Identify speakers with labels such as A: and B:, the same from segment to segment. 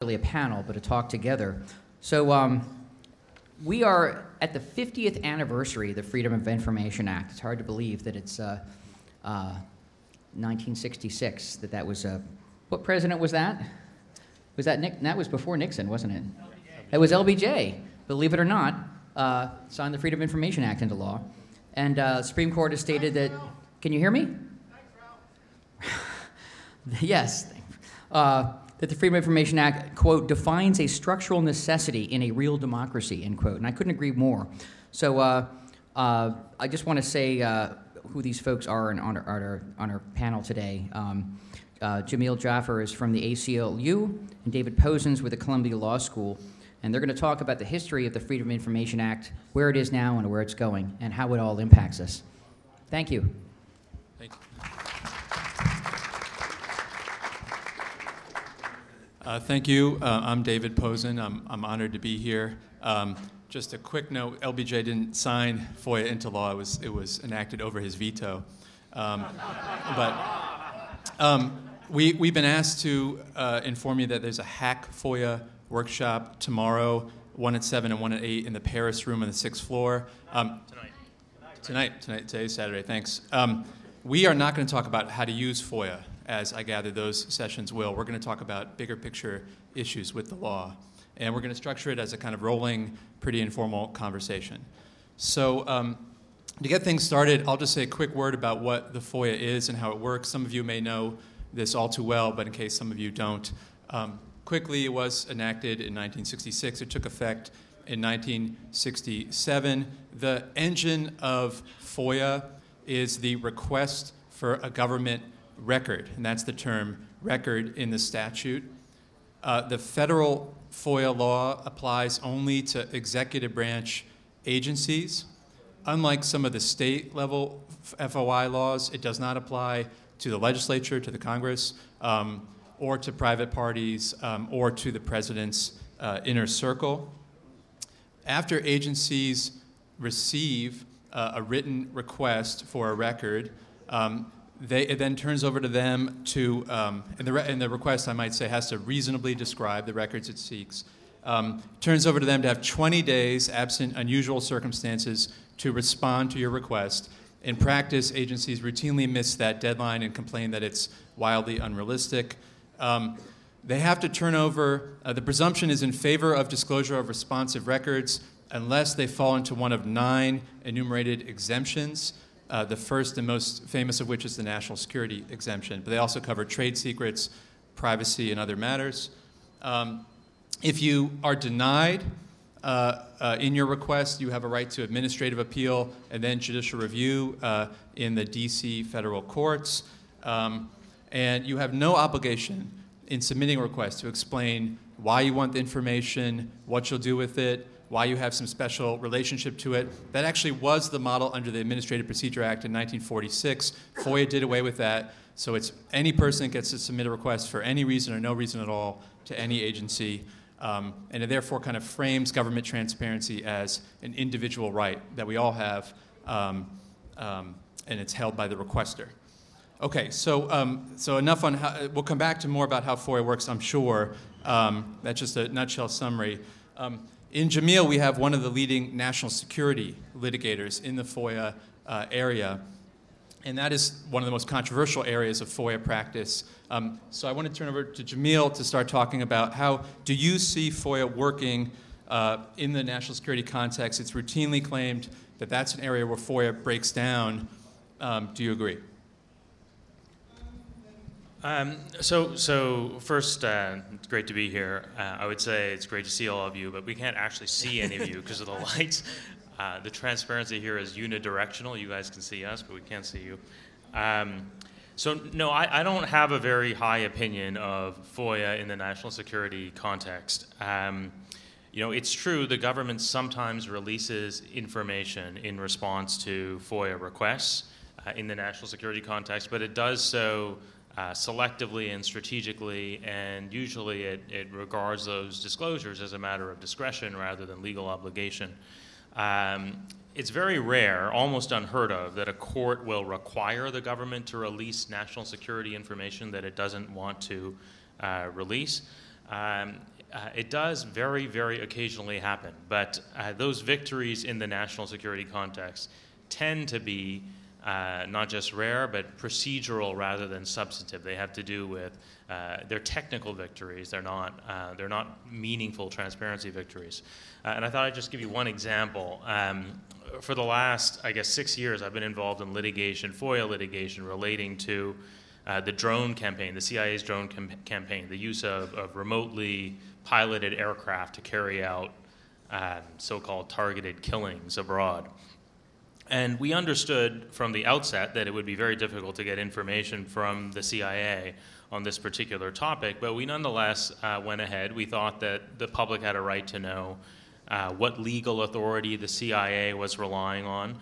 A: really a panel, but a talk together. So we are at the 50th anniversary of the Freedom of Information Act. It's hard to believe that it's 1966, that was, what president was that? Was that Nick? That was before Nixon, wasn't it? LBJ. It was LBJ, believe it or not, signed the Freedom of Information Act into law. And the Supreme Court has stated that, can you hear me? Yes. That the Freedom of Information Act, quote, defines a structural necessity in a real democracy, end quote. And I couldn't agree more. So I just want to say who these folks are on our panel today. Jamil Jaffer is from the ACLU, and David Posen's with the Columbia Law School. And they're going to talk about the history of the Freedom of Information Act, where it is now and where it's going, and how it all impacts us. Thank you.
B: Thank you. Thank you. I'm David Posen. I'm honored to be here. Just a quick note: LBJ didn't sign FOIA into law. It was enacted over his veto. We've been asked to inform you that there's a hack FOIA workshop tomorrow, 1 at 7 and 1 at 8 in the Paris room on the 6th floor. Today's Saturday. Thanks. We are not going to talk about how to use FOIA, as I gather those sessions will. We're going to talk about bigger picture issues with the law. And we're going to structure it as a kind of rolling, pretty informal conversation. So to get things started, I'll just say a quick word about what the FOIA is and how it works. Some of you may know this all too well, but in case some of you don't, quickly, it was enacted in 1966. It took effect in 1967. The engine of FOIA is the request for a government record, and that's the term record in the statute. The federal FOIA law applies only to executive branch agencies. Unlike some of the state-level FOI laws, it does not apply to the legislature, to the Congress, or to private parties, or to the president's inner circle. After agencies receive a written request for a record, it then turns over to them to, and the request, I might say, has to reasonably describe the records it seeks. Turns over to them to have 20 days, absent unusual circumstances, to respond to your request. In practice, agencies routinely miss that deadline and complain that it's wildly unrealistic. They have to turn over, the presumption is in favor of disclosure of responsive records unless they fall into one of 9 enumerated exemptions, the first and most famous of which is the national security exemption. But they also cover trade secrets, privacy, and other matters. If you are denied in your request, you have a right to administrative appeal and then judicial review in the DC federal courts. And you have no obligation in submitting a request to explain why you want the information, what you'll do with it, why you have some special relationship to it. That actually was the model under the Administrative Procedure Act in 1946. FOIA did away with that. So it's any person that gets to submit a request for any reason or no reason at all to any agency. And it therefore kind of frames government transparency as an individual right that we all have, and it's held by the requester. Okay, so enough on how, we'll come back to more about how FOIA works, I'm sure. That's just a nutshell summary. In Jamil, we have one of the leading national security litigators in the FOIA area, and that is one of the most controversial areas of FOIA practice. So I want to turn over to Jamil to start talking about how do you see FOIA working in the national security context? It's routinely claimed that that's an area where FOIA breaks down. Do you agree?
C: So first, it's great to be here. I would say it's great to see all of you, but we can't actually see any of you because of the lights. The transparency here is unidirectional. You guys can see us, but we can't see you. So no, I don't have a very high opinion of FOIA in the national security context. It's true the government sometimes releases information in response to FOIA requests in the national security context, but it does so selectively and strategically, and usually it regards those disclosures as a matter of discretion rather than legal obligation. It's very rare, almost unheard of, that a court will require the government to release national security information that it doesn't want to release. it does very, very occasionally happen. But those victories in the national security context tend to be not just rare, but procedural rather than substantive. They have to do with they're technical victories. They're not meaningful transparency victories. And I thought I'd just give you one example. For the last, I guess, 6 years, I've been involved in litigation, FOIA litigation, relating to the drone campaign, the CIA's drone campaign, the use of remotely piloted aircraft to carry out so-called targeted killings abroad. And we understood from the outset that it would be very difficult to get information from the CIA on this particular topic, but we nonetheless went ahead. We thought that the public had a right to know what legal authority the CIA was relying on,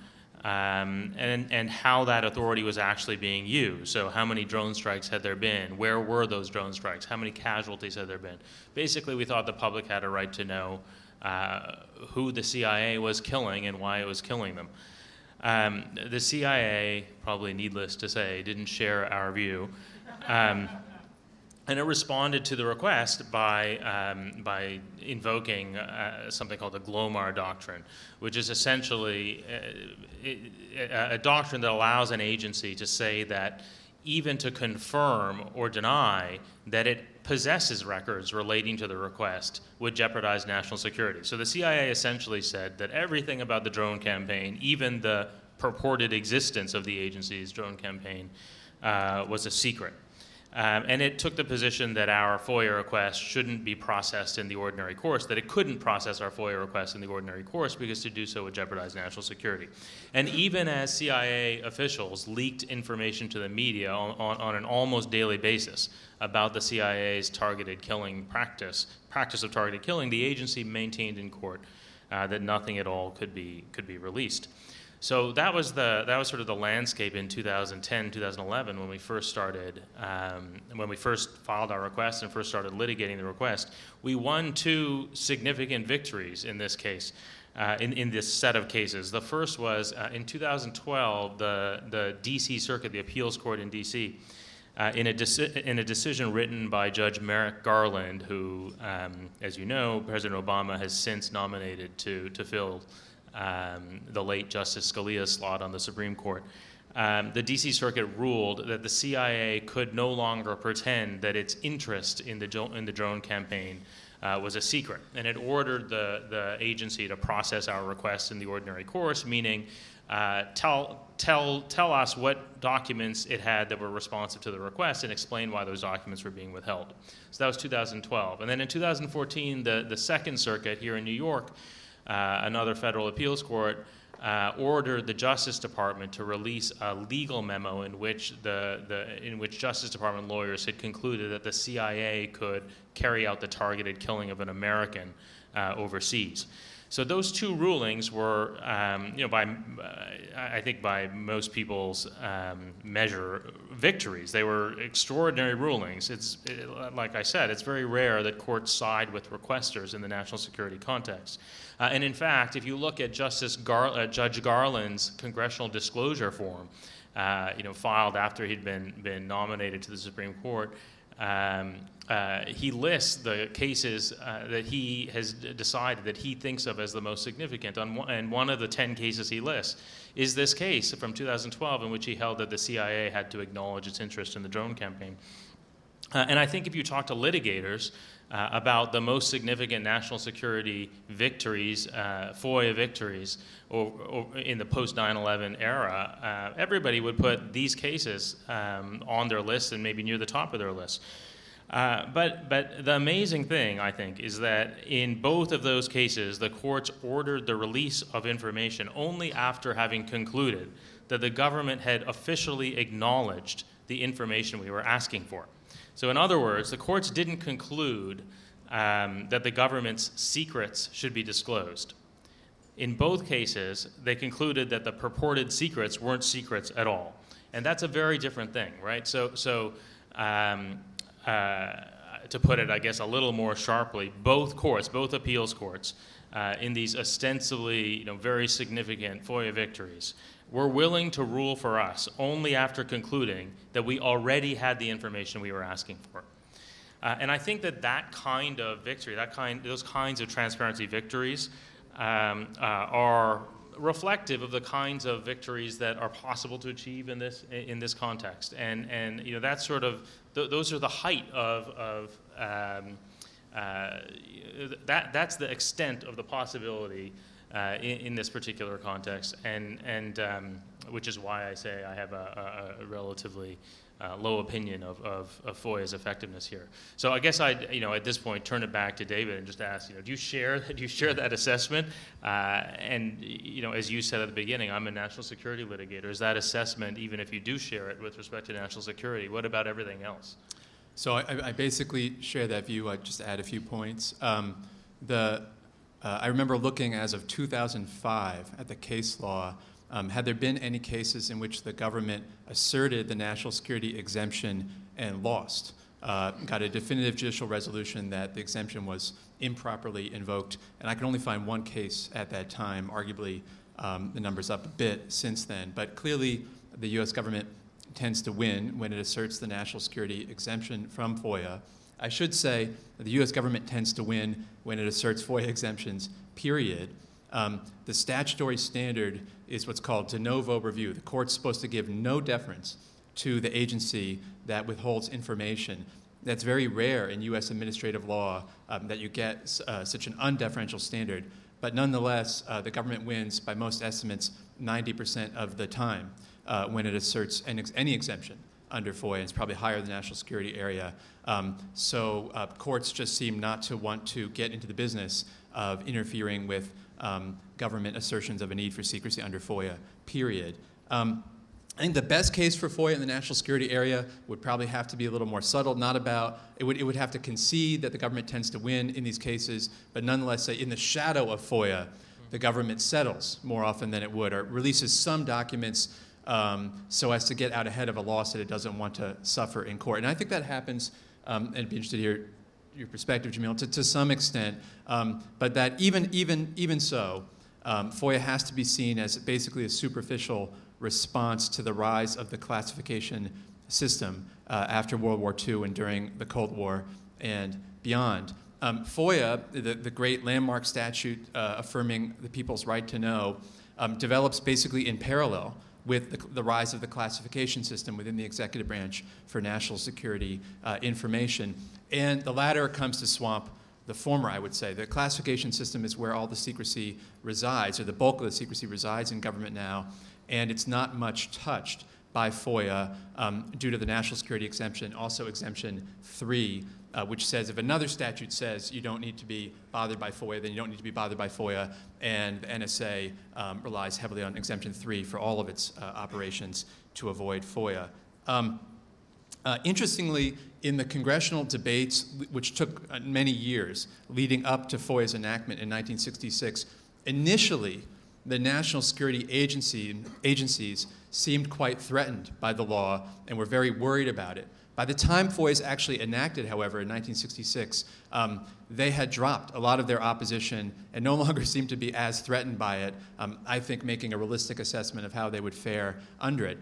C: and how that authority was actually being used. So how many drone strikes had there been? Where were those drone strikes? How many casualties had there been? Basically, we thought the public had a right to know who the CIA was killing and why it was killing them. The CIA, probably needless to say, didn't share our view. And it responded to the request by invoking something called the Glomar Doctrine, which is essentially a doctrine that allows an agency to say that even to confirm or deny that it possesses records relating to the request would jeopardize national security. So the CIA essentially said that everything about the drone campaign, even the purported existence of the agency's drone campaign, was a secret. And it took the position that our FOIA request shouldn't be processed in the ordinary course, that it couldn't process our FOIA request in the ordinary course because to do so would jeopardize national security. And even as CIA officials leaked information to the media on an almost daily basis about the CIA's targeted killing practice of targeted killing, the agency maintained in court that nothing at all could be released. So that was sort of the landscape in 2010, 2011 when we first started, when we first filed our request and first started litigating the request. We won 2 significant victories in this case, in this set of cases. The first was in 2012, the D.C. Circuit, the appeals court in D.C., in a decision written by Judge Merrick Garland, who, as you know, President Obama has since nominated to fill the late Justice Scalia's slot on the Supreme Court. The D.C. Circuit ruled that the CIA could no longer pretend that its interest in the drone campaign was a secret, and it ordered the agency to process our request in the ordinary course, meaning tell us what documents it had that were responsive to the request and explain why those documents were being withheld. So that was 2012. And then in 2014, the Second Circuit here in New York, another federal appeals court, ordered the Justice Department to release a legal memo in which Justice Department lawyers had concluded that the CIA could carry out the targeted killing of an American overseas. So those 2 rulings were, I think by most people's measure, victories. They were extraordinary rulings. Like I said, it's very rare that courts side with requesters in the national security context. And in fact, if you look at Judge Garland's congressional disclosure form, filed after he'd been nominated to the Supreme Court, he lists the cases that he has decided that he thinks of as the most significant. And one of the 10 cases he lists is this case from 2012 in which he held that the CIA had to acknowledge its interest in the drone campaign. And I think if you talk to litigators about the most significant national security victories, FOIA victories, or in the post-9/11 era, everybody would put these cases on their list and maybe near the top of their list. But the amazing thing, I think, is that in both of those cases, the courts ordered the release of information only after having concluded that the government had officially acknowledged the information we were asking for. So in other words, the courts didn't conclude that the government's secrets should be disclosed. In both cases, they concluded that the purported secrets weren't secrets at all. And that's a very different thing, right? So to put it, I guess, a little more sharply, both appeals courts, in these ostensibly very significant FOIA victories, were willing to rule for us only after concluding that we already had the information we were asking for. And I think that kind of victory, those kinds of transparency victories are reflective of the kinds of victories that are possible to achieve in this context. And that's sort of those are the height of that's the extent of the possibility in this particular context, and which is why I say I have a relatively low opinion of FOIA's effectiveness here. So I guess I'd at this point turn it back to David and just ask, do you share that assessment? And as you said at the beginning, I'm a national security litigator. Is that assessment, even if you do share it with respect to national security, what about everything else?
B: So I basically share that view. I'd just add a few points. I remember looking as of 2005 at the case law. Had there been any cases in which the government asserted the national security exemption and lost, got a definitive judicial resolution that the exemption was improperly invoked? And I can only find one case at that time. Arguably, the number's up a bit since then. But clearly, the U.S. government tends to win when it asserts the national security exemption from FOIA. I should say that the U.S. government tends to win when it asserts FOIA exemptions, period. The statutory standard is what's called de novo review. The court's supposed to give no deference to the agency that withholds information. That's very rare in U.S. administrative law that you get such an undeferential standard. But nonetheless, the government wins by most estimates 90% of the time when it asserts any exemption under FOIA. And it's probably higher in the national security area. So courts just seem not to want to get into the business of interfering with government assertions of a need for secrecy under FOIA, period. I think the best case for FOIA in the national security area would probably have to be a little more subtle, it would have to concede that the government tends to win in these cases, but nonetheless say in the shadow of FOIA, the government settles more often than it would, or releases some documents so as to get out ahead of a loss that it doesn't want to suffer in court. And I think that happens, and I'd be interested to hear your perspective, Jamil, to some extent, but that even so, FOIA has to be seen as basically a superficial response to the rise of the classification system after World War II and during the Cold War and beyond. FOIA, the great landmark statute affirming the people's right to know, develops basically in parallel with the rise of the classification system within the executive branch for national security information. And the latter comes to swamp the former, I would say. The classification system is where all the secrecy resides, or the bulk of the secrecy resides in government now, and it's not much touched by FOIA due to the national security exemption, also exemption 3, which says if another statute says you don't need to be bothered by FOIA, then you don't need to be bothered by FOIA, and the NSA relies heavily on exemption 3 for all of its operations to avoid FOIA. Interestingly, in the congressional debates, which took many years leading up to FOIA's enactment in 1966, initially the national security agencies seemed quite threatened by the law and were very worried about it. By the time FOIA is actually enacted, however, in 1966, they had dropped a lot of their opposition and no longer seemed to be as threatened by it, I think making a realistic assessment of how they would fare under it.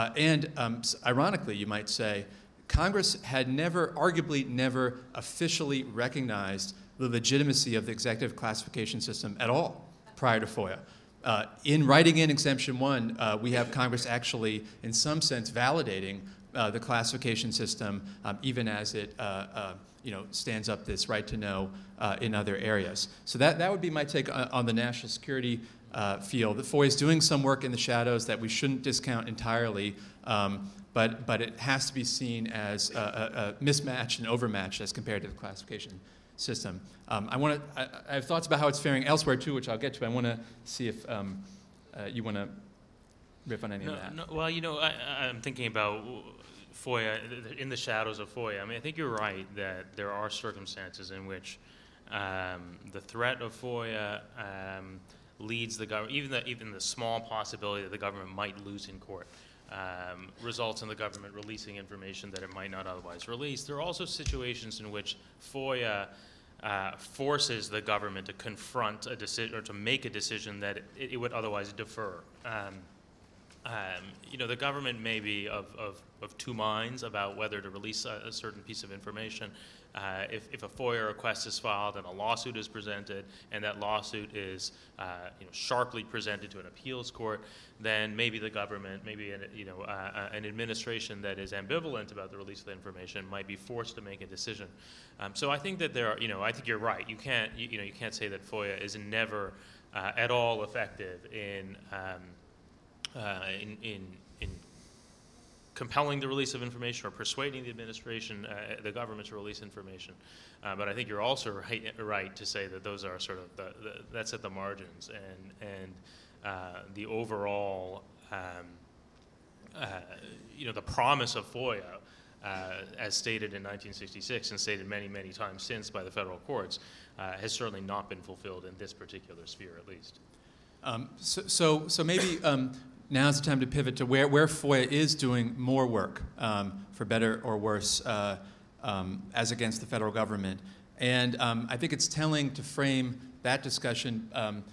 B: Ironically, you might say, Congress had arguably never officially recognized the legitimacy of the executive classification system at all prior to FOIA. In writing in Exemption 1, we have Congress actually, in some sense, validating the classification system, even as it stands up this right to know in other areas. So that would be my take on the national security field. The FOIA is doing some work in the shadows that we shouldn't discount entirely, but it has to be seen as a mismatch and overmatch as compared to the classification system. I have thoughts about how it's faring elsewhere too, which I'll get to. I want to see if you want to riff on any of that.
C: No, well, I'm thinking about FOIA, in the shadows of FOIA. I mean, I think you're right that there are circumstances in which the threat of FOIA leads the government, even the small possibility that the government might lose in court, results in the government releasing information that it might not otherwise release. There are also situations in which FOIA forces the government to confront a decision or to make a decision that it would otherwise defer. The government may be of two minds about whether to release a certain piece of information. If a FOIA request is filed and a lawsuit is presented, and that lawsuit is sharply presented to an appeals court, then maybe the government, maybe an administration that is ambivalent about the release of the information might be forced to make a decision. So I think that there are, I think you're right. You can't say that FOIA is never at all effective in compelling the release of information or persuading the administration, the government to release information. But I think you're also right to say that those are sort of that's at the margins, and the overall, the promise of FOIA, as stated in 1966 and stated many, many times since by the federal courts, has certainly not been fulfilled in this particular sphere, at least.
B: So maybe now's the time to pivot to where FOIA is doing more work, for better or worse, as against the federal government. And I think it's telling to frame that discussion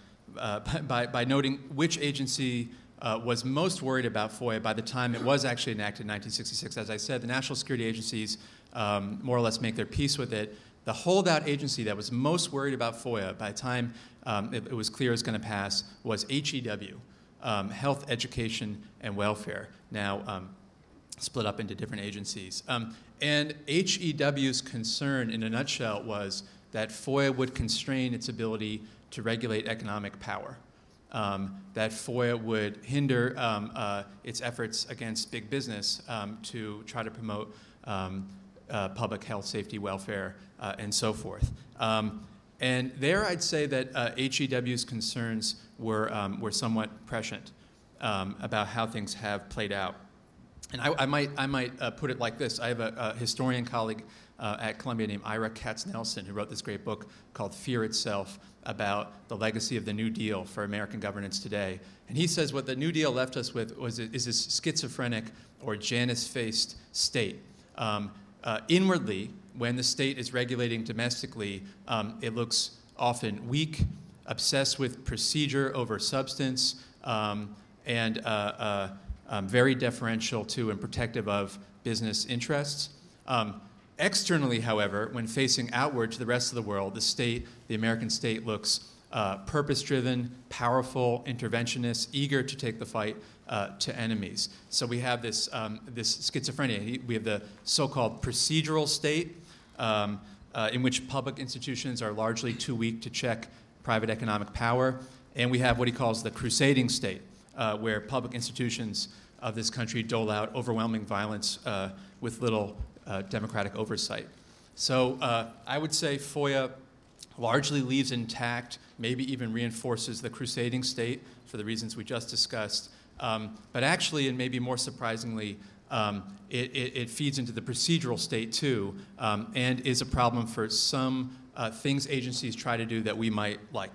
B: by noting which agency was most worried about FOIA by the time it was actually enacted in 1966. As I said, the national security agencies more or less make their peace with it. The holdout agency that was most worried about FOIA by the time it was clear it was going to pass was HEW, Health, Education, and Welfare, now split up into different agencies. And HEW's concern, in a nutshell, was that FOIA would constrain its ability to regulate economic power, that FOIA would hinder its efforts against big business to try to promote public health, safety, welfare, and so forth. And there I'd say that HEW's concerns were somewhat prescient about how things have played out. And I might put it like this. I have a historian colleague at Columbia named Ira Katz-Nelson who wrote this great book called Fear Itself about the legacy of the New Deal for American governance today. And he says what the New Deal left us with is this schizophrenic or Janus-faced state. Inwardly, when the state is regulating domestically, it looks often weak, obsessed with procedure over substance, and very deferential to and protective of business interests. Externally, however, when facing outward to the rest of the world, the American state looks purpose-driven, powerful, interventionist, eager to take the fight to enemies. So we have this schizophrenia. We have the so-called procedural state, in which public institutions are largely too weak to check private economic power. And we have what he calls the crusading state, where public institutions of this country dole out overwhelming violence with little democratic oversight. So I would say FOIA largely leaves intact, maybe even reinforces the crusading state for the reasons we just discussed. But actually, and maybe more surprisingly, it feeds into the procedural state too, and is a problem for some things agencies try to do that we might like.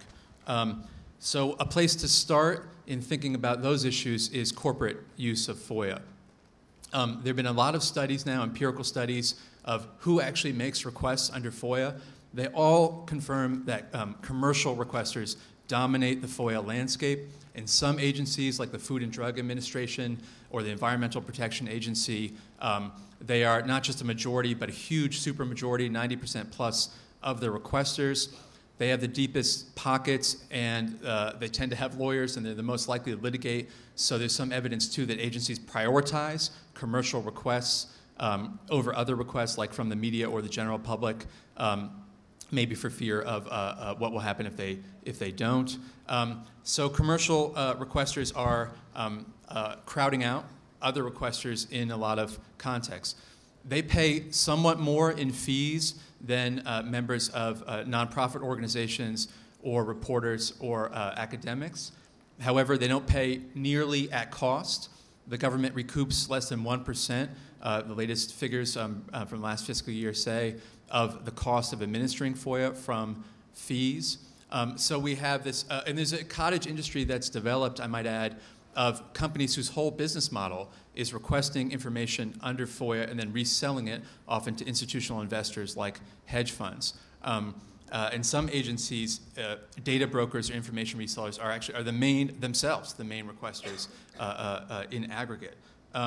B: So a place to start in thinking about those issues is corporate use of FOIA. There have been a lot of studies now, empirical studies, of who actually makes requests under FOIA. They all confirm that commercial requesters dominate the FOIA landscape. In some agencies, like the Food and Drug Administration or the Environmental Protection Agency, they are not just a majority, but a huge supermajority, 90% plus of the requesters. They have the deepest pockets, and they tend to have lawyers, and they're the most likely to litigate. So there's some evidence, too, that agencies prioritize commercial requests over other requests, like from the media or the general public, maybe for fear of what will happen if they don't. So commercial requesters are crowding out other requesters in a lot of contexts. They pay somewhat more in fees than members of nonprofit organizations or reporters or academics. However, they don't pay nearly at cost. The government recoups less than 1%. The latest figures from last fiscal year say of the cost of administering FOIA from fees. So we have this, and there's a cottage industry that's developed, I might add, of companies whose whole business model is requesting information under FOIA and then reselling it often to institutional investors like hedge funds. And some agencies, data brokers or information resellers are the main requesters in aggregate.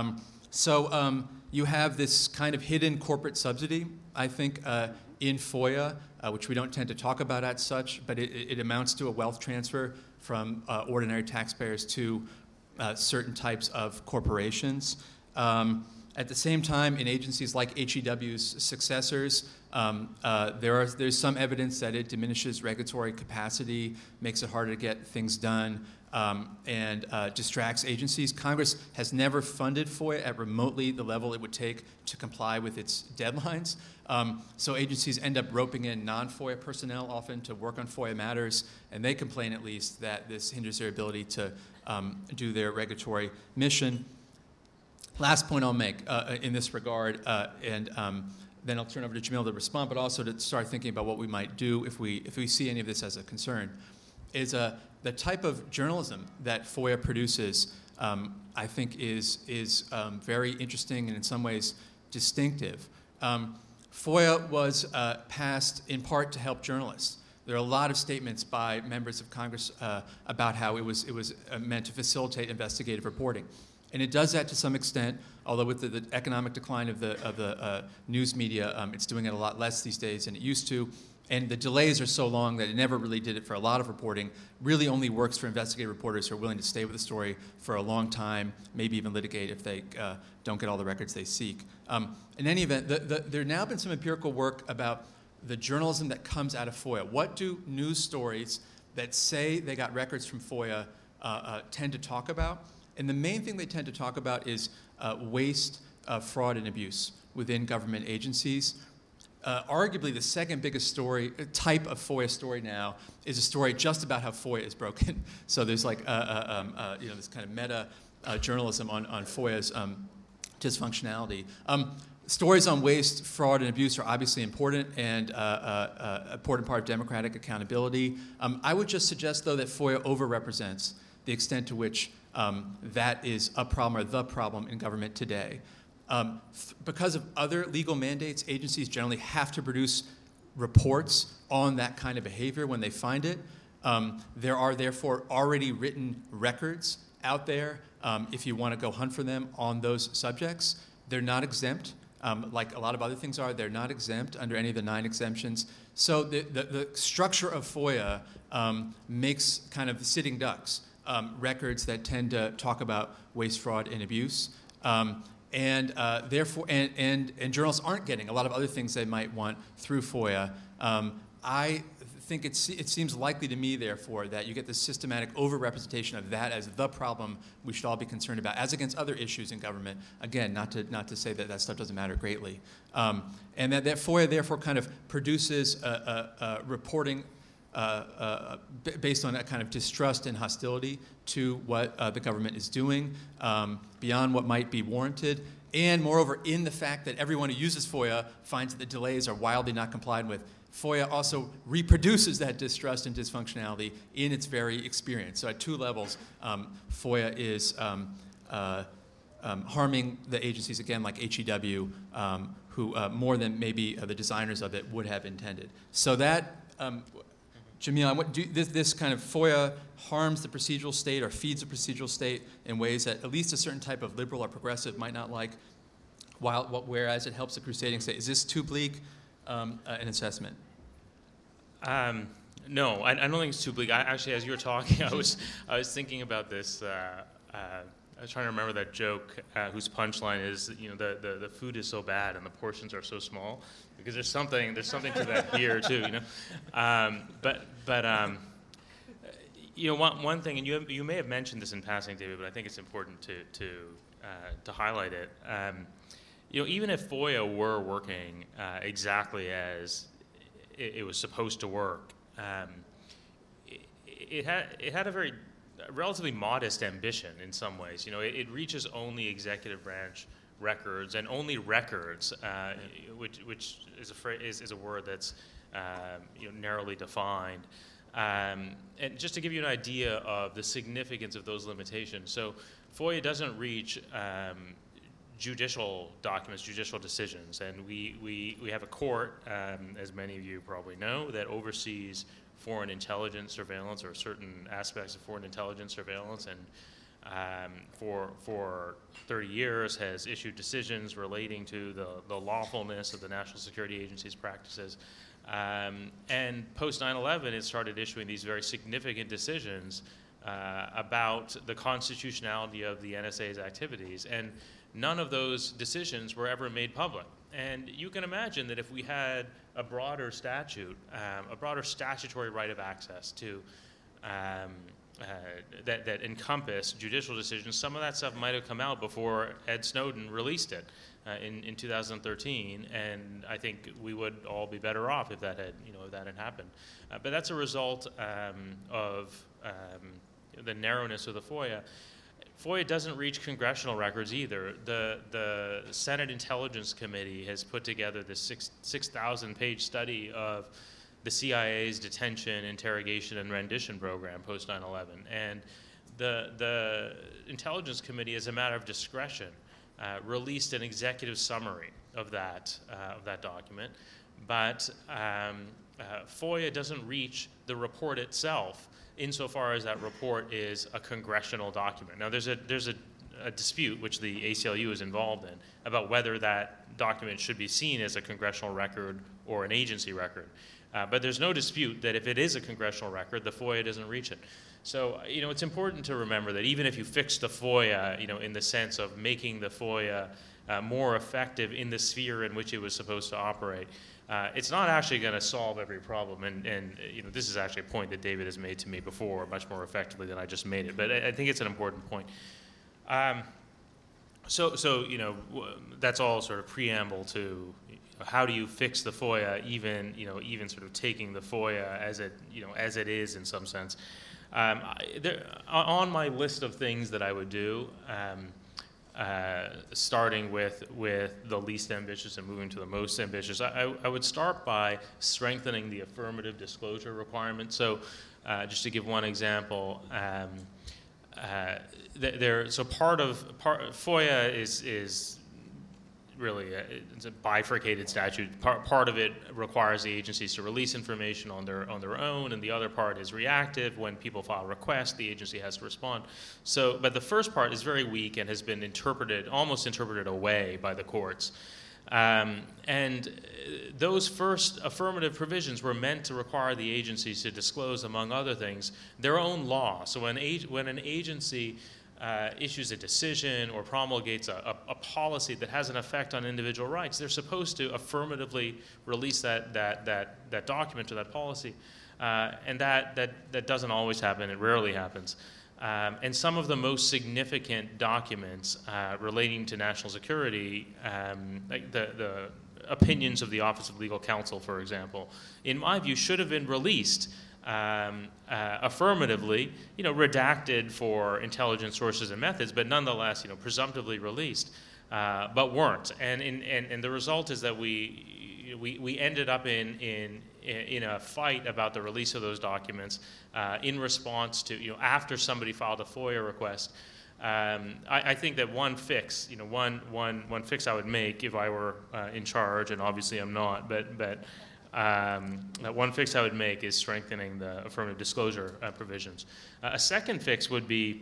B: You have this kind of hidden corporate subsidy, I think, in FOIA, which we don't tend to talk about as such, but it amounts to a wealth transfer from ordinary taxpayers to certain types of corporations. At the same time, in agencies like HEW's successors, there's some evidence that it diminishes regulatory capacity, makes it harder to get things done, and distracts agencies. Congress has never funded FOIA at remotely the level it would take to comply with its deadlines. So agencies end up roping in non-FOIA personnel often to work on FOIA matters, and they complain at least that this hinders their ability to do their regulatory mission. Last point I'll make in this regard, and then I'll turn over to Jamil to respond, but also to start thinking about what we might do if we see any of this as a concern, is the type of journalism that FOIA produces, I think, is very interesting and in some ways distinctive. FOIA was passed in part to help journalists. There are a lot of statements by members of Congress about how it was meant to facilitate investigative reporting. And it does that to some extent, although with the economic decline of the news media, it's doing it a lot less these days than it used to. And the delays are so long that it never really did it for a lot of reporting. Really only works for investigative reporters who are willing to stay with the story for a long time, maybe even litigate if they don't get all the records they seek. In any event, there now been some empirical work about the journalism that comes out of FOIA. What do news stories that say they got records from FOIA tend to talk about? And the main thing they tend to talk about is waste, fraud, and abuse within government agencies. Arguably, the second biggest type of FOIA story now is a story just about how FOIA is broken. So there's like this kind of meta journalism on FOIA's dysfunctionality. Stories on waste, fraud, and abuse are obviously important and an important part of democratic accountability. I would just suggest, though, that FOIA overrepresents the extent to which that is a problem or the problem in government today. Because of other legal mandates, agencies generally have to produce reports on that kind of behavior when they find it. There are therefore already written records out there if you want to go hunt for them on those subjects. They're not exempt, like a lot of other things are. They're not exempt under any of the 9 exemptions. So the structure of FOIA makes kind of sitting ducks. Records that tend to talk about waste, fraud, and abuse, therefore journalists aren't getting a lot of other things they might want through FOIA. I think it seems likely to me, therefore, that you get this systematic overrepresentation of that as the problem we should all be concerned about, as against other issues in government. Again, not to say that stuff doesn't matter greatly, and that FOIA therefore kind of produces a reporting. Based on a kind of distrust and hostility to what the government is doing, beyond what might be warranted, and moreover, in the fact that everyone who uses FOIA finds that the delays are wildly not complied with, FOIA also reproduces that distrust and dysfunctionality in its very experience. So at 2 levels, FOIA is harming the agencies, again, like HEW, who more than maybe the designers of it would have intended. So that... Jamil, this kind of FOIA harms the procedural state or feeds the procedural state in ways that at least a certain type of liberal or progressive might not like, whereas it helps the crusading state. Is this too bleak an assessment?
C: No, I don't think it's too bleak. Actually, as you were talking, I was thinking about this. I was trying to remember that joke whose punchline is, the food is so bad and the portions are so small, because there's something to that here too, one thing, and you may have mentioned this in passing, David, but I think it's important to highlight it. Even if FOIA were working exactly as it was supposed to work, it had a relatively modest ambition in some ways. It reaches only executive branch records and only records, which is a word that's narrowly defined. And just to give you an idea of the significance of those limitations, so FOIA doesn't reach judicial documents, judicial decisions. And we have a court, as many of you probably know, that oversees foreign intelligence surveillance or certain aspects of foreign intelligence surveillance, and for 30 years has issued decisions relating to the lawfulness of the National Security Agency's practices. And post 9/11, it started issuing these very significant decisions about the constitutionality of the NSA's activities. And none of those decisions were ever made public. And you can imagine that if we had a broader statute, a broader statutory right of access to that encompass judicial decisions, some of that stuff might have come out before Ed Snowden released it in 2013, and I think we would all be better off if that had happened. But that's a result of the narrowness of the FOIA. FOIA doesn't reach congressional records either. The Senate Intelligence Committee has put together this 6,000-page study of the CIA's detention, interrogation, and rendition program post 9/11. And the Intelligence Committee, as a matter of discretion, released an executive summary of that document. But FOIA doesn't reach the report itself, insofar as that report is a congressional document. Now, there's a dispute, which the ACLU is involved in, about whether that document should be seen as a congressional record or an agency record. But there's no dispute that if it is a congressional record, the FOIA doesn't reach it. So, it's important to remember that even if you fix the FOIA, in the sense of making the FOIA more effective in the sphere in which it was supposed to operate, it's not actually going to solve every problem. And this is actually a point that David has made to me before, much more effectively than I just made it. But I think it's an important point. So that's all sort of preamble to how do you fix the FOIA, even sort of taking the FOIA as it is in some sense. On my list of things that I would do, starting with the least ambitious and moving to the most ambitious, I would start by strengthening the affirmative disclosure requirement. So just to give one example, part of FOIA is really it's a bifurcated statute. Part of it requires the agencies to release information on their own, and the other part is reactive. When people file requests, the agency has to respond. But the first part is very weak and has been almost interpreted away by the courts. And those first affirmative provisions were meant to require the agencies to disclose, among other things, their own law. So when an agency issues a decision or promulgates a policy that has an effect on individual rights, they're supposed to affirmatively release that document or that policy. And that doesn't always happen. It rarely happens. And some of the most significant documents relating to national security, like the opinions of the Office of Legal Counsel, for example, in my view, should have been released affirmatively, redacted for intelligence sources and methods, but nonetheless, presumptively released, but weren't. And the result is that we ended up in a fight about the release of those documents in response to, after somebody filed a FOIA request. I think that one fix I would make if I were in charge, and obviously I'm not, but one fix I would make is strengthening the affirmative disclosure provisions. A second fix would be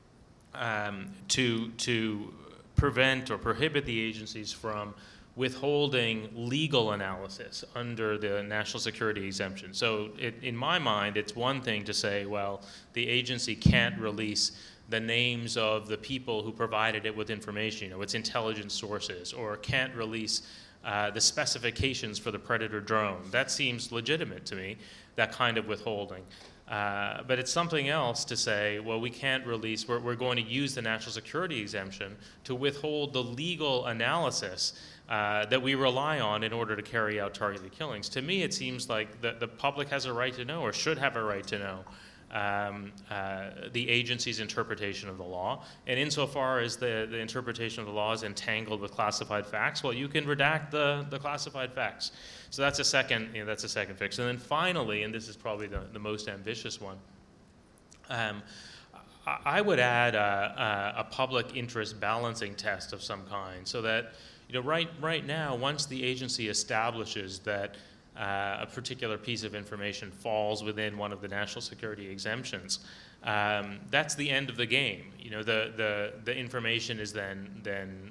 C: to prevent or prohibit the agencies from withholding legal analysis under the national security exemption. So in my mind, it's one thing to say, well, the agency can't release the names of the people who provided it with information, its intelligence sources, or can't release the specifications for the Predator drone. That seems legitimate to me, that kind of withholding. But it's something else to say, well, we can't release, we're going to use the national security exemption to withhold the legal analysis that we rely on in order to carry out targeted killings. To me, it seems like the public has a right to know, or should have a right to know, the agency's interpretation of the law. And insofar as the interpretation of the law is entangled with classified facts, well, you can redact the classified facts. So that's a second fix. And then finally, and this is probably the most ambitious one, I would add a public interest balancing test of some kind, so that right now, once the agency establishes that a particular piece of information falls within one of the national security exemptions, that's the end of the game. The information is then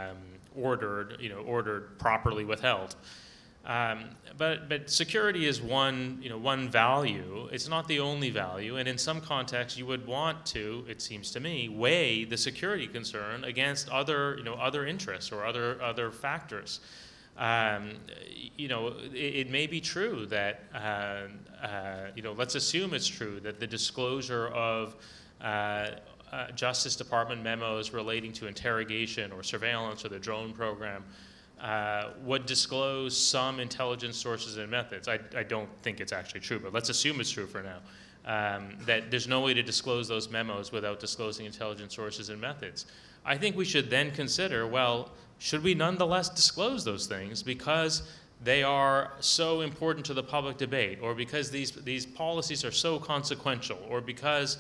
C: ordered properly withheld. But security is one value. It's not the only value, and in some contexts, you would want to, it seems to me, weigh the security concern against other interests or other factors. It may be true that let's assume it's true that the disclosure of Justice Department memos relating to interrogation or surveillance or the drone program would disclose some intelligence sources and methods. I don't think it's actually true, but let's assume it's true for now. That there's no way to disclose those memos without disclosing intelligence sources and methods. I think we should then consider, well, should we nonetheless disclose those things because they are so important to the public debate, or because these policies are so consequential, or because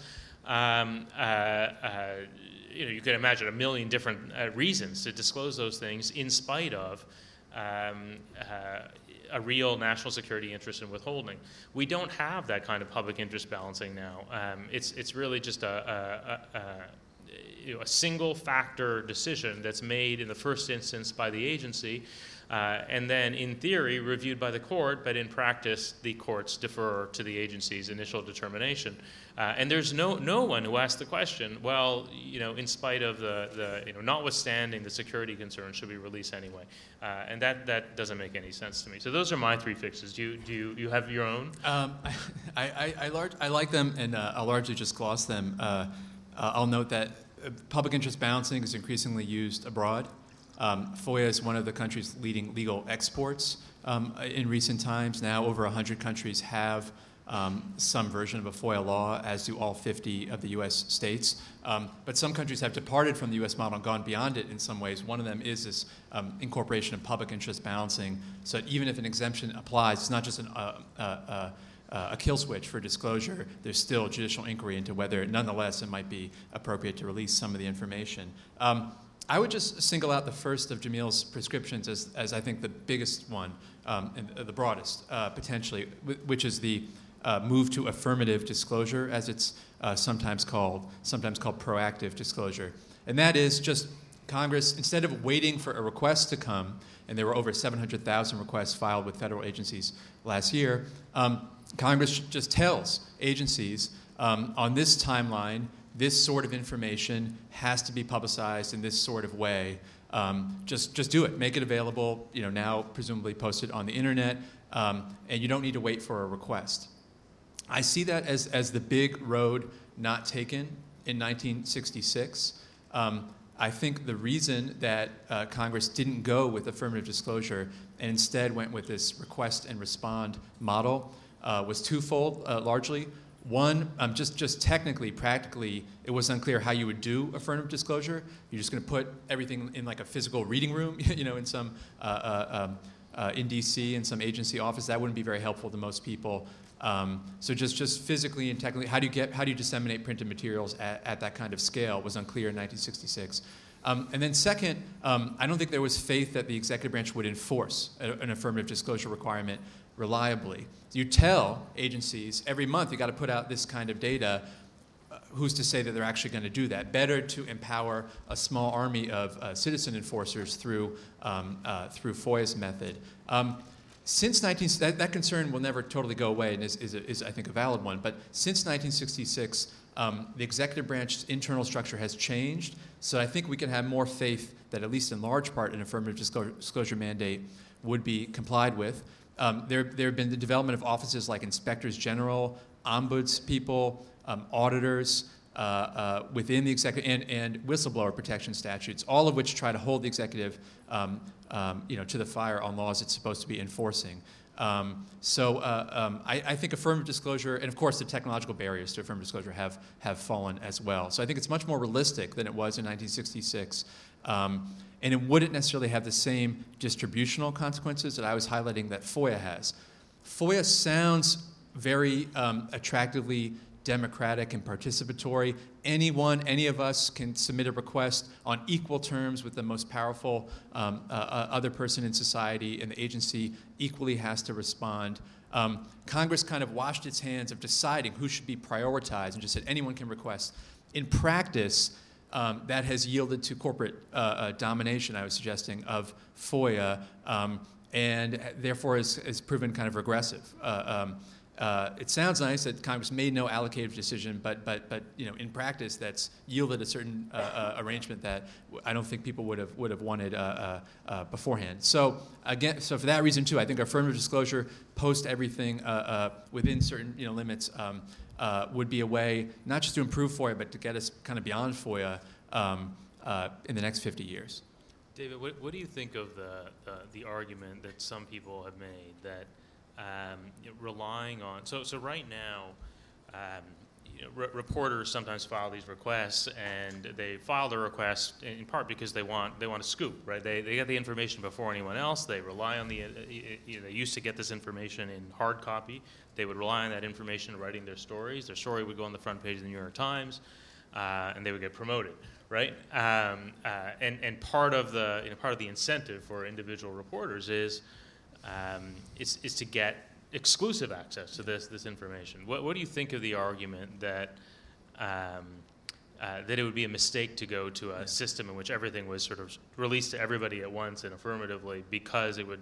C: you can imagine a million different reasons to disclose those things in spite of a real national security interest in withholding. We don't have that kind of public interest balancing now. It's really just a single factor decision that's made in the first instance by the agency, and then in theory reviewed by the court, but in practice the courts defer to the agency's initial determination. And there's no one who asks the question, well, in spite of the notwithstanding the security concerns, should we release anyway? And that doesn't make any sense to me. So those are my three fixes. Do you have your own?
B: I like them, and I'll largely just gloss them. I'll note that public interest balancing is increasingly used abroad. FOIA is one of the country's leading legal exports in recent times. Now over 100 countries have some version of a FOIA law, as do all 50 of the U.S. states. But some countries have departed from the U.S. model and gone beyond it in some ways. One of them is this incorporation of public interest balancing, so that even if an exemption applies, it's not just a kill switch for disclosure. There's still judicial inquiry into whether, nonetheless, it might be appropriate to release some of the information. I would just single out the first of Jamil's prescriptions as I think the biggest one, and the broadest, potentially, which is the move to affirmative disclosure, as it's sometimes called proactive disclosure. And that is just Congress, instead of waiting for a request to come, and there were over 700,000 requests filed with federal agencies last year, Congress just tells agencies on this timeline, this sort of information has to be publicized in this sort of way. Just do it. Make it available, now presumably posted on the internet, and you don't need to wait for a request. I see that as the big road not taken in 1966. I think the reason that Congress didn't go with affirmative disclosure and instead went with this request and respond model was twofold, largely. One, just technically, practically, it was unclear how you would do affirmative disclosure. You're just going to put everything in like a physical reading room, in some in D.C. in some agency office. That wouldn't be very helpful to most people. So just physically and technically, how do you disseminate printed materials at that kind of scale was unclear in 1966. And then second, I don't think there was faith that the executive branch would enforce an affirmative disclosure requirement reliably. You tell agencies every month you got to put out this kind of data. Who's to say that they're actually going to do that? Better to empower a small army of citizen enforcers through FOIA's method. Since that concern will never totally go away, and is I think a valid one. But since 1966, the executive branch's internal structure has changed. So I think we can have more faith that at least in large part an affirmative disclosure mandate would be complied with. There have been the development of offices like inspectors general, ombuds people, auditors within the executive, and whistleblower protection statutes, all of which try to hold the executive to the fire on laws it's supposed to be enforcing. I think affirmative disclosure, and of course the technological barriers to affirmative disclosure have fallen as well. So I think it's much more realistic than it was in 1966. And it wouldn't necessarily have the same distributional consequences that I was highlighting that FOIA has. FOIA sounds very attractively democratic and participatory. Any of us can submit a request on equal terms with the most powerful other person in society, and the agency equally has to respond. Congress kind of washed its hands of deciding who should be prioritized and just said anyone can request. In practice, that has yielded to corporate domination, I was suggesting, of FOIA, and therefore is proven kind of regressive. It sounds nice that Congress made no allocative decision, but in practice, that's yielded a certain arrangement that I don't think people would have wanted beforehand. So for that reason too, I think affirmative disclosure, post everything within certain limits, would be a way not just to improve FOIA, but to get us kind of beyond FOIA in the next 50 years.
C: David, what do you think of the argument that some people have made that relying on so right now, reporters sometimes file these requests, and they file the request in part because they want a scoop, right? They get the information before anyone else. They rely on they used to get this information in hard copy. They would rely on that information in writing their stories. Their story would go on the front page of the New York Times, and they would get promoted, right? And part of the incentive for individual reporters is to get exclusive access to this information. What do you think of the argument that it would be a mistake to go to a system in which everything was sort of released to everybody at once and affirmatively, because it would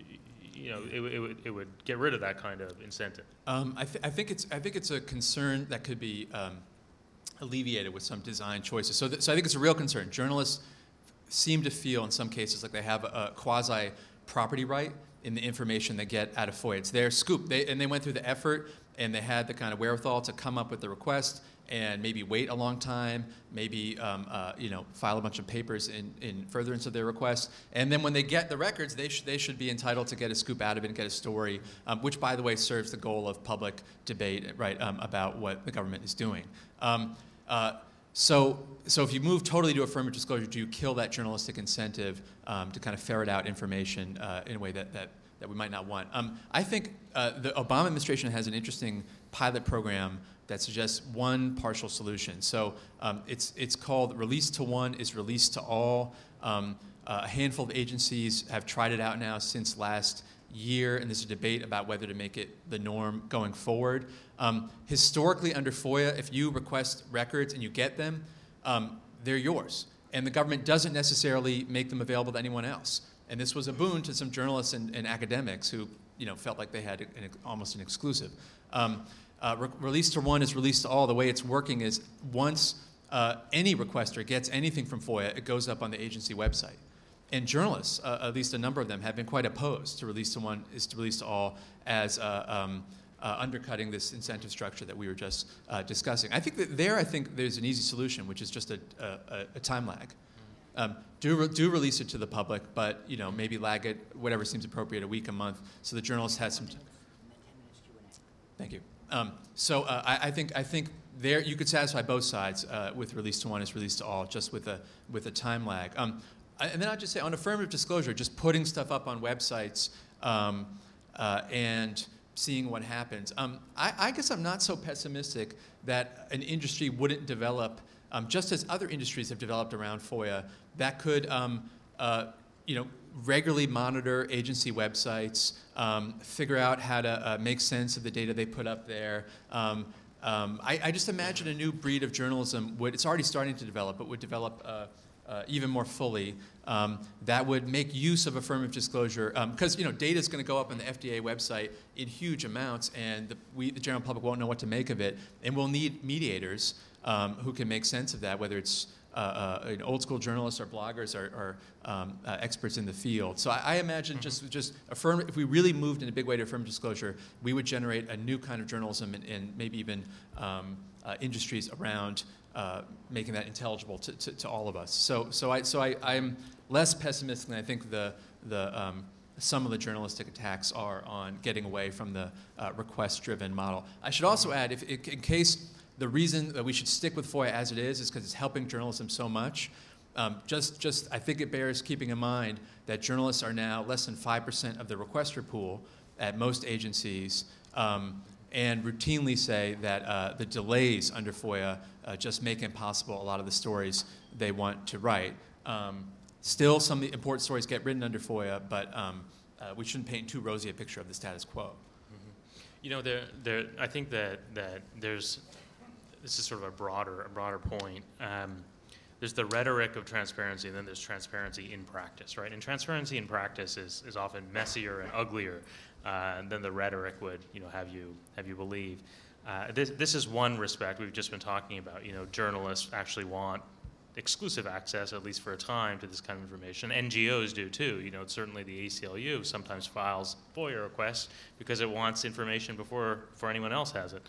C: get rid of that kind of incentive? I
B: think it's a concern that could be alleviated with some design choices. So I think it's a real concern. Journalists seem to feel in some cases like they have a quasi property right in the information they get out of FOIA. It's their scoop. They went through the effort, and they had the kind of wherewithal to come up with the request and maybe wait a long time, maybe file a bunch of papers in furtherance of their request. And then when they get the records, they should be entitled to get a scoop out of it and get a story, which, by the way, serves the goal of public debate, right, about what the government is doing. So if you move totally to affirmative disclosure, do you kill that journalistic incentive to kind of ferret out information in a way that we might not want? I think the Obama administration has an interesting pilot program that suggests one partial solution. So it's called Release to One is Release to All. A handful of agencies have tried it out now since last year, and there's a debate about whether to make it the norm going forward. Historically, under FOIA, if you request records and you get them, they're yours. And the government doesn't necessarily make them available to anyone else. And this was a boon to some journalists and academics who felt like they had almost an exclusive. Release to One is Release to All. The way it's working is once any requester gets anything from FOIA, it goes up on the agency website. And journalists, at least a number of them, have been quite opposed to Release to One is to Release to All as undercutting this incentive structure that we were just discussing. I think there's an easy solution, which is just a time lag. Do release it to the public, but maybe lag it whatever seems appropriate, a week, a month, so the journalist has some. Thank you. I think there you could satisfy both sides with Release to One is Release to All, just with a time lag. And then I'll just say on affirmative disclosure, just putting stuff up on websites and seeing what happens. I guess I'm not so pessimistic that an industry wouldn't develop, just as other industries have developed around FOIA, that could regularly monitor agency websites, figure out how to make sense of the data they put up there. I just imagine a new breed of journalism it's already starting to develop, but would develop even more fully, that would make use of affirmative disclosure, because data is going to go up on the FDA website in huge amounts, and the general public won't know what to make of it, and we'll need mediators who can make sense of that, whether it's old school journalists or bloggers or experts in the field. So I imagine just if we really moved in a big way to affirmative disclosure, we would generate a new kind of journalism and maybe even industries around making that intelligible to all of us. So I'm less pessimistic than I think some of the journalistic attacks are on getting away from the request-driven model. I should also add, in case the reason that we should stick with FOIA as it is because it's helping journalism so much, I think it bears keeping in mind that journalists are now less than 5% of the requester pool at most agencies. and routinely say that the delays under FOIA just make impossible a lot of the stories they want to write. Still, some of the important stories get written under FOIA, but we shouldn't paint too rosy a picture of the status quo.
C: You know, I think that this is sort of a broader point. There's the rhetoric of transparency, and then there's transparency in practice, right? And transparency in practice is often messier and uglier than the rhetoric would, have you believe. This is one respect we've just been talking about. Journalists actually want exclusive access, at least for a time, to this kind of information. NGOs do too. Certainly the ACLU sometimes files FOIA requests because it wants information before anyone else has it.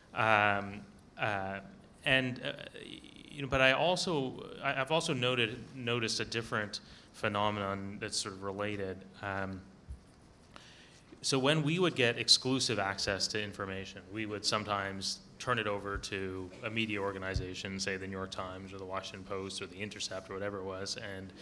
C: But I've also noticed a different phenomenon that's sort of related. So when we would get exclusive access to information, we would sometimes turn it over to a media organization, say the New York Times or the Washington Post or the Intercept or whatever it was,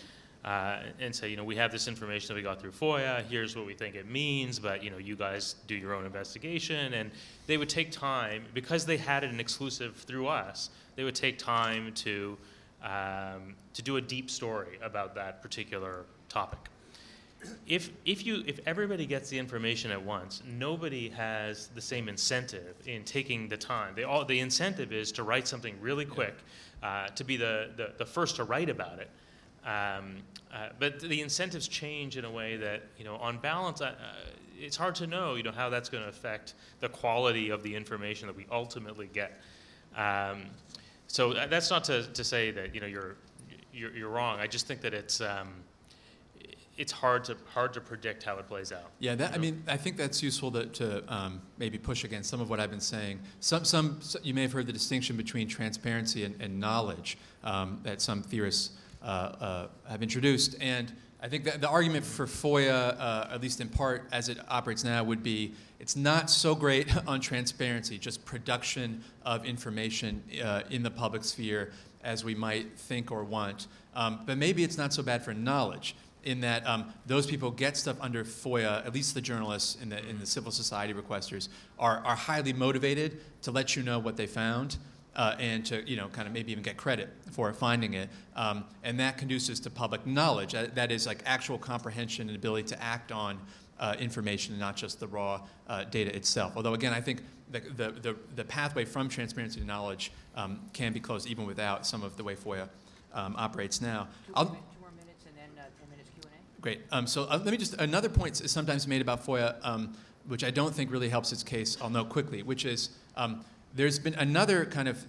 C: and say, we have this information that we got through FOIA, here's what we think it means, but you guys do your own investigation. And they would take time, because they had an exclusive through us, they would take time to do a deep story about that particular topic. If everybody gets the information at once, nobody has the same incentive in taking the time. The incentive is to write something really quick, to be the first to write about it. But the incentives change in a way that, on balance, it's hard to know, how that's going to affect the quality of the information that we ultimately get. So that's not to say that you're wrong. I just think that it's hard to predict how it plays out.
B: Yeah, I think that's useful to maybe push against some of what I've been saying. Some you may have heard the distinction between transparency and knowledge that some theorists have introduced, and I think that the argument for FOIA, at least in part as it operates now, would be it's not so great on transparency, just production of information in the public sphere as we might think or want. But maybe it's not so bad for knowledge, in that those people get stuff under FOIA, at least the journalists in the civil society requesters, are highly motivated to let you know what they found. And to kind of maybe even get credit for finding it, and that conduces to public knowledge. That is like actual comprehension and ability to act on information, and not just the raw data itself. Although again, I think the pathway from transparency to knowledge can be closed even without some of the way FOIA operates now.
D: 2 more minutes and then 10 minutes Q&A.
B: Great. So let me just another point is sometimes made about FOIA, which I don't think really helps its case. I'll note quickly, which is. There's been another kind of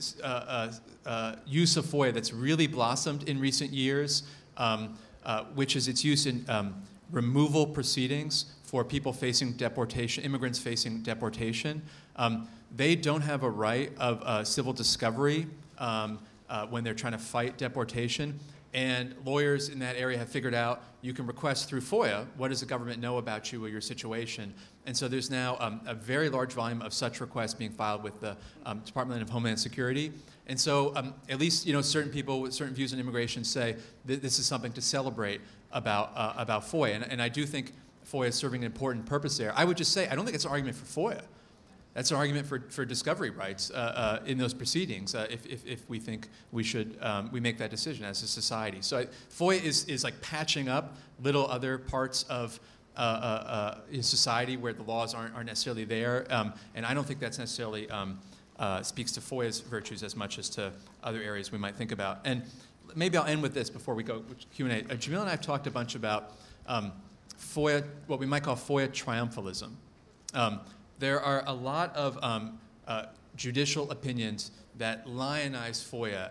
B: use of FOIA that's really blossomed in recent years, which is its use in removal proceedings for people facing deportation, immigrants facing deportation. They don't have a right of civil discovery when they're trying to fight deportation. And lawyers in that area have figured out you can request through FOIA, what does the government know about you or your situation? And so there's now a very large volume of such requests being filed with the Department of Homeland Security. And so at least certain people with certain views on immigration say that this is something to celebrate about FOIA. And I do think FOIA is serving an important purpose there. I would just say I don't think it's an argument for FOIA. That's an argument for discovery rights in those proceedings if we think we should we make that decision as a society. So FOIA is like patching up little other parts of in society where the laws aren't necessarily there, and I don't think that's necessarily speaks to FOIA's virtues as much as to other areas we might think about. And maybe I'll end with this before we go Q&A. Jamil and I have talked a bunch about FOIA, what we might call FOIA triumphalism. There are a lot of judicial opinions that lionize FOIA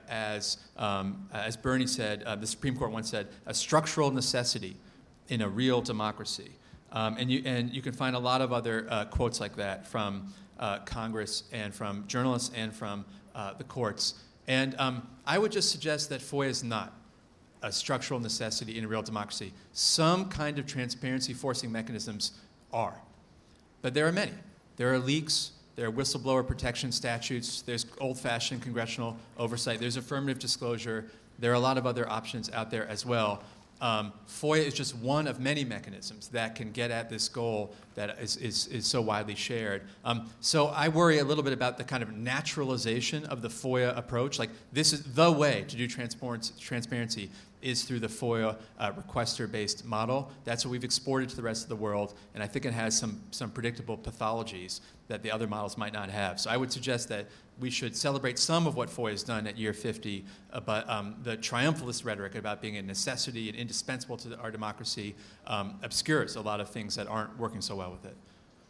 B: as Bernie said, the Supreme Court once said, a structural necessity in a real democracy. And you can find a lot of other quotes like that from Congress and from journalists and from the courts. And I would just suggest that FOIA is not a structural necessity in a real democracy. Some kind of transparency forcing mechanisms are, but there are many. There are leaks, there are whistleblower protection statutes, there's old-fashioned congressional oversight, there's affirmative disclosure, there are a lot of other options out there as well. FOIA is just one of many mechanisms that can get at this goal that is so widely shared. So I worry a little bit about the kind of naturalization of the FOIA approach. Like, this is the way to do transparency is through the FOIA requester-based model. That's what we've exported to the rest of the world, and I think it has some predictable pathologies that the other models might not have. So I would suggest that we should celebrate some of what FOIA has done at year 50, but the triumphalist rhetoric about being a necessity and indispensable to our democracy obscures a lot of things that aren't working so well with it.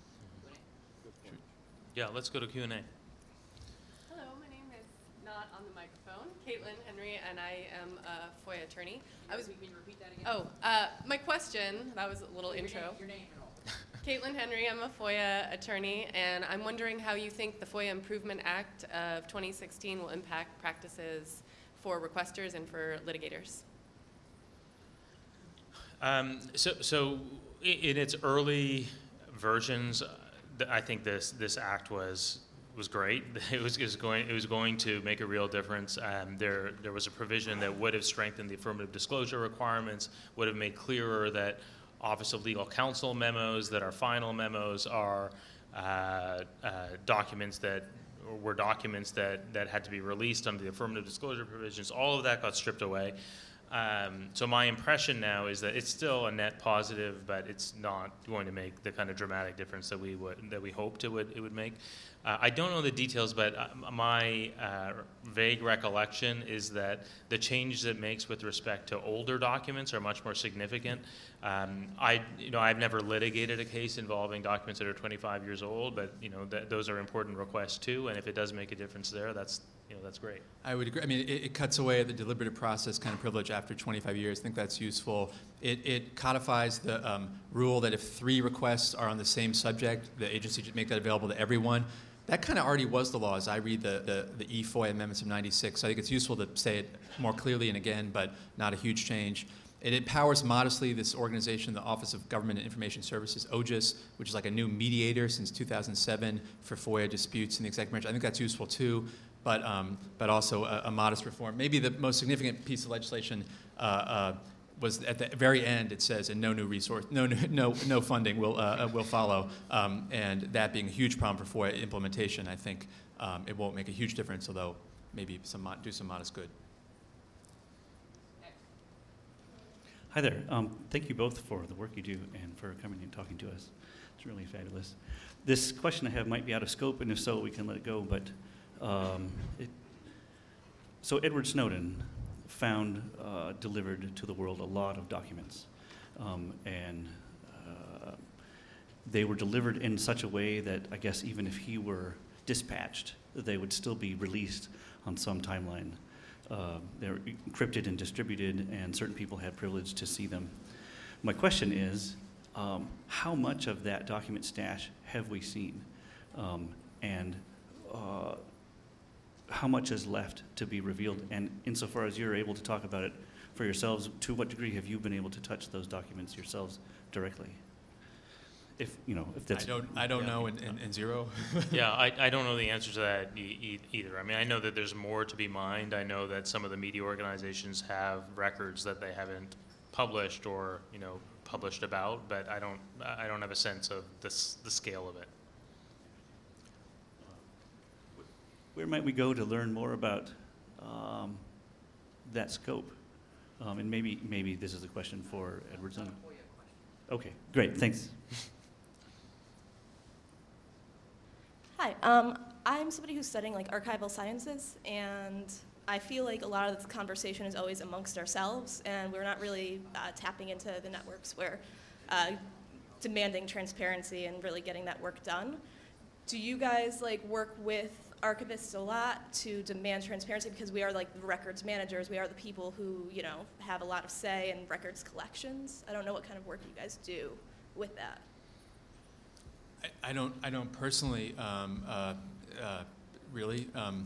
C: Yeah, let's go to Q&A.
E: Hello, my name is not on the microphone, Caitlin Henry, and I am a FOIA attorney.
D: Can you repeat that again?
E: My question, that was a little intro.
D: Your name and all.
E: Caitlin Henry, I'm a FOIA attorney, and I'm wondering how you think the FOIA Improvement Act of 2016 will impact practices for requesters and for litigators.
C: So in its early versions, I think this act was great. It was going to make a real difference. There was a provision that would have strengthened the affirmative disclosure requirements, would have made clearer that Office of Legal Counsel memos that are final memos are documents that had to be released under the affirmative disclosure provisions. All of that got stripped away. So my impression now is that it's still a net positive, but it's not going to make the kind of dramatic difference that we hoped it would make. I don't know the details, but my vague recollection is that the changes it makes with respect to older documents are much more significant. I've never litigated a case involving documents that are 25 years old, but those are important requests too. And if it does make a difference there, that's great.
B: I would agree. I mean, it cuts away the deliberative process kind of privilege after 25 years. I think that's useful. It codifies the rule that if 3 requests are on the same subject, the agency should make that available to everyone. That kind of already was the law as I read the e-FOIA amendments of 96. So I think it's useful to say it more clearly and again, but not a huge change. It empowers modestly this organization, the Office of Government and Information Services, OGIS, which is like a new mediator since 2007 for FOIA disputes in the executive branch. I think that's useful too, but also a modest reform. Maybe the most significant piece of legislation was at the very end. It says, and no new resource, no funding will follow, and that being a huge problem for FOIA implementation. I think it won't make a huge difference, although maybe do some modest good.
F: Hi there. Thank you both for the work you do and for coming and talking to us. It's really fabulous. This question I have might be out of scope, and if so, we can let it go. But so Edward Snowden found delivered to the world a lot of documents, and they were delivered in such a way that I guess even if he were dispatched, they would still be released on some timeline. They're encrypted and distributed, and certain people had privilege to see them. My question is, how much of that document stash have we seen? And how much is left to be revealed? And insofar as you're able to talk about it for yourselves, to what degree have you been able to touch those documents yourselves directly? If that's...
B: I don't know in zero.
C: Yeah, I don't know the answer to that either. I mean, I know that there's more to be mined. I know that some of the media organizations have records that they haven't published or published about, but I don't have a sense of the scale of it.
F: Where might we go to learn more about that scope? And maybe this is a question for Edward Snowden. Okay, great, thanks.
G: Hi, I'm somebody who's studying archival sciences, and I feel like a lot of this conversation is always amongst ourselves, and we're not really tapping into the networks where demanding transparency and really getting that work done. Do you guys work with archivists a lot to demand transparency, because we are the records managers, we are the people who have a lot of say in records collections? I don't know what kind of work you guys do with that.
B: I don't personally really.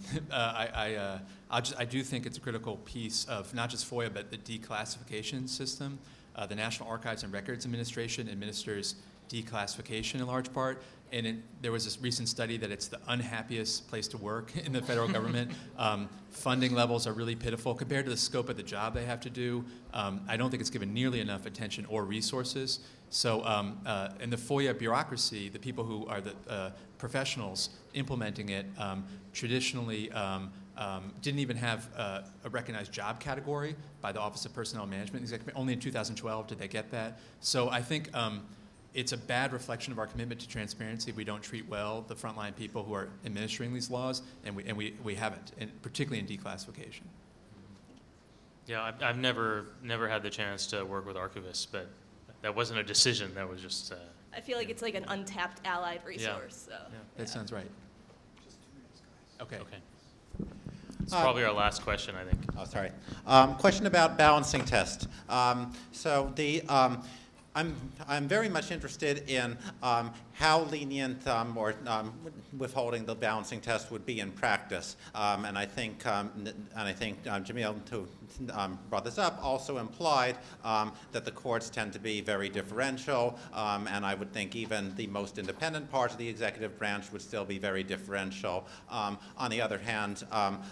B: I do think it's a critical piece of not just FOIA, but the declassification system. The National Archives and Records Administration administers declassification in large part, there was this recent study that it's the unhappiest place to work in the federal government. Funding levels are really pitiful compared to the scope of the job they have to do. I don't think it's given nearly enough attention or resources. So in the FOIA bureaucracy, the people who are the professionals implementing it traditionally didn't even have a recognized job category by the Office of Personnel Management. Only in 2012 did they get that. So I think it's a bad reflection of our commitment to transparency. We don't treat well the frontline people who are administering these laws, and we haven't, and particularly in declassification.
C: Yeah, I've never had the chance to work with archivists, but that wasn't a decision. That was just.
G: I feel like it's like an untapped allied resource.
C: Yeah.
G: So.
B: Yeah, that sounds right. Okay.
C: It's probably our last question, I think.
H: Oh, sorry. Question about balancing test. I'm very much interested in how lenient or withholding the balancing test would be in practice, and I think Jamil, who brought this up, also implied that the courts tend to be very differential, and I would think even the most independent parts of the executive branch would still be very differential. On the other hand,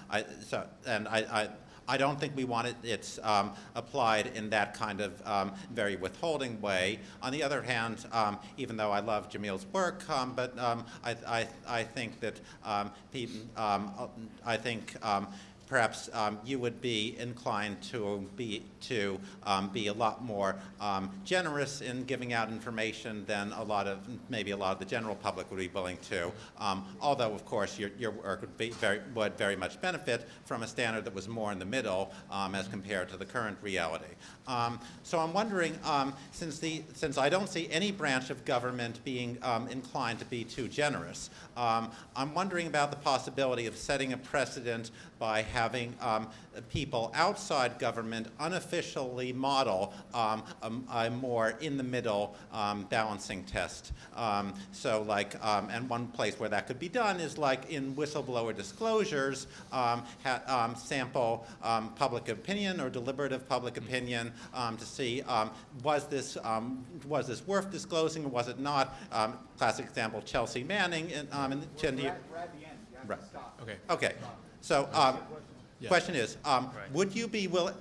H: I don't think we want it applied in that kind of very withholding way. On the other hand, even though I love Jamil's work, but I think that perhaps you would be inclined to be a lot more generous in giving out information than maybe a lot of the general public would be willing to. Although, of course, your work would very much benefit from a standard that was more in the middle as compared to the current reality. So I'm wondering, since I don't see any branch of government being inclined to be too generous, I'm wondering about the possibility of setting a precedent by having people outside government unofficially model a more in-the-middle balancing test. And one place where that could be done is like in whistleblower disclosures, sample public opinion or deliberative public opinion to see was this worth disclosing or was it not? Classic example, Chelsea Manning in the right. Okay. So, question is, would you be willing,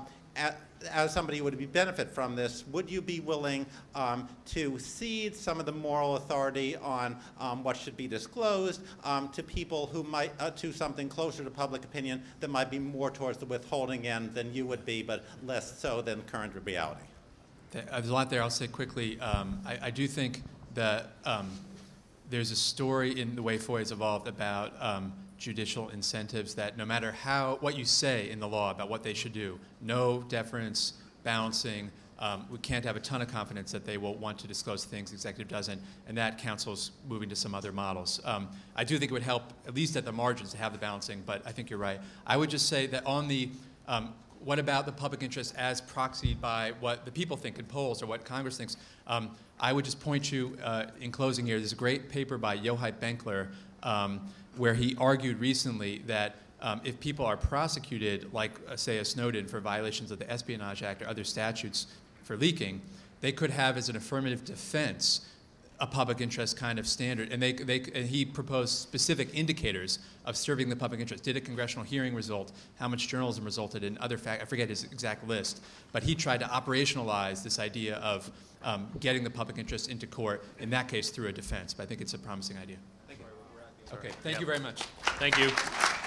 H: as somebody who would benefit from this, would you be willing to cede some of the moral authority on what should be disclosed to people who might, to something closer to public opinion that might be more towards the withholding end than you would be, but less so than current reality?
B: There's a lot there. I'll say quickly. I do think that there's a story in the way FOIA has evolved about judicial incentives that no matter what you say in the law about what they should do, no deference, balancing, we can't have a ton of confidence that they will want to disclose things the executive doesn't, and that counsel's moving to some other models. I do think it would help, at least at the margins, to have the balancing, but I think you're right. I would just say that on the what about the public interest as proxied by what the people think in polls or what Congress thinks? I would just point you, in closing here, there's a great paper by Yochai Benkler where he argued recently that if people are prosecuted, like, say, a Snowden for violations of the Espionage Act or other statutes for leaking, they could have as an affirmative defense a public interest kind of standard. And and he proposed specific indicators of serving the public interest. Did a congressional hearing result? How much journalism resulted in other facts? I forget his exact list. But he tried to operationalize this idea of getting the public interest into court, in that case through a defense. But I think it's a promising idea.
C: Thank you.
B: Okay, thank you very much.
C: Thank you.